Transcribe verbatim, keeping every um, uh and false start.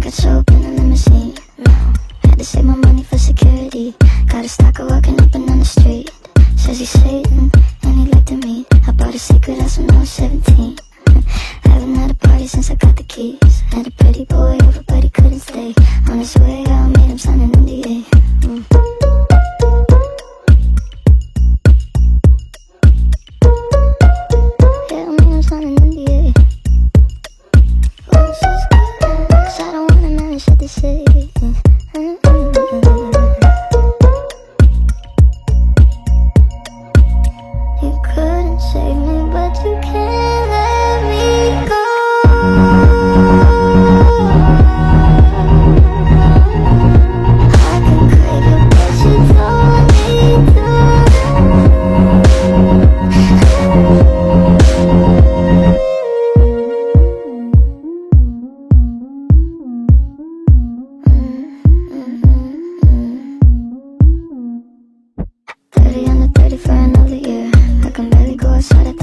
got soap in the limousine. No, had to save my money for security. Got a stalker walking up and down the street. Says he's Satan and he like to meet. I bought a secret house when I was seventeen. Haven't had a party since I got the keys. Had a pretty boy over but he couldn't stay. On his way out, made him sign an N D A. mm. Yeah, I made him sign an N D A. Cause I don't wanna manage what they say. You couldn't save me, but you can't let me go. I can crave you, but you don't need to. thirty under thirty for another year. I can barely go outside at